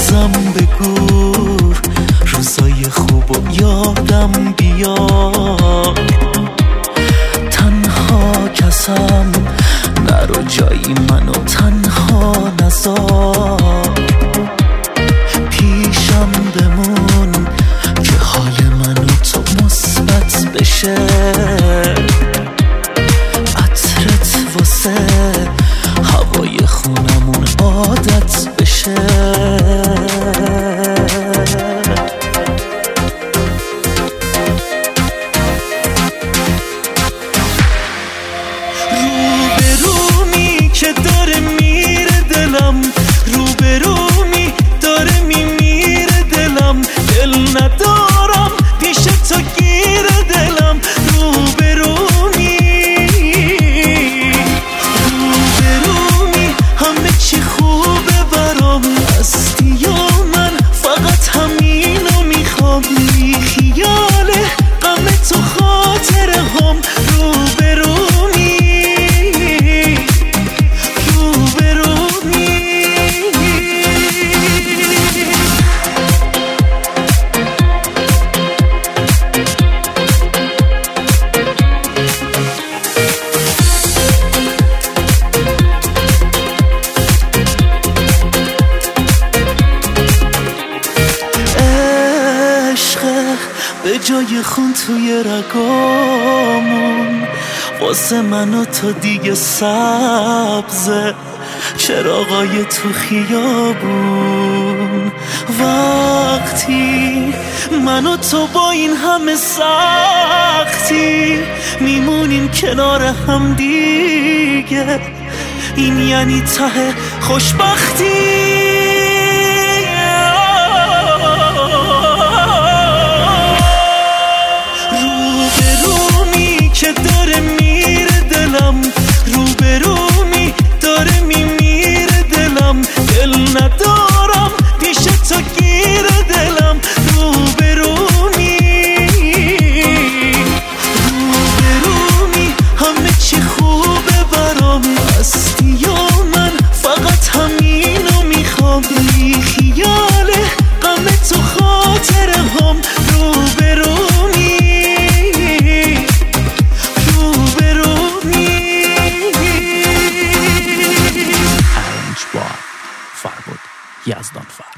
بازم بگو روزای خوب و یادم بیار. تنها کسم نرو جایی منو تنها نذار. پیشم بمون که حال منو تو مثبت بشه. عطرت واسه هوای خونمون عادت بشه. روبرومی که داره میره دلم، روبرومی داره میمیره دلم. دل ندارم پیش تو گیر دلم. روبرومی همه چی خوبه برام. هستی یا من فقط همینو میخوام. بی خیاله غم تو خاطره هم. به جای خون توی رگامون واسه من و تو دیگه سبزه. چراغای تو خیابون وقتی من و تو با این همه سختی میمونیم کنار هم دیگه. این یعنی ته خوشبختی. که داره میره دلم، روبرومی داره میمیره دلم. دل ندارم پیش تو گیر دلم. روبرومی همه چی خوبه برام. هستی یا من فقط همینو میخوام. بی خیاله غم تو خاطره هم. فربود یزدانفر.